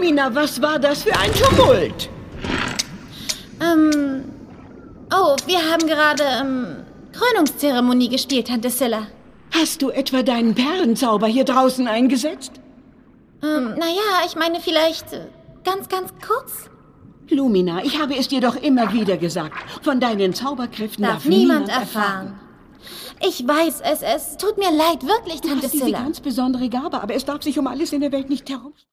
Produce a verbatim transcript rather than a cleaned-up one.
Lumina, was war das für ein Tumult? Ähm... Oh, wir haben gerade, ähm... Krönungszeremonie gespielt, Tante Scylla. Hast du etwa deinen Perlenzauber hier draußen eingesetzt? Ähm, naja, ich meine vielleicht äh, ganz, ganz kurz. Lumina, ich habe es dir doch immer wieder gesagt. Von deinen Zauberkräften Darf, darf, niemand niemand erfahren. Ich weiß es, es tut mir leid, wirklich, Du Tante hast diese Scylla. ganz besondere Gabe, aber es darf sich um alles in der Welt nicht herum...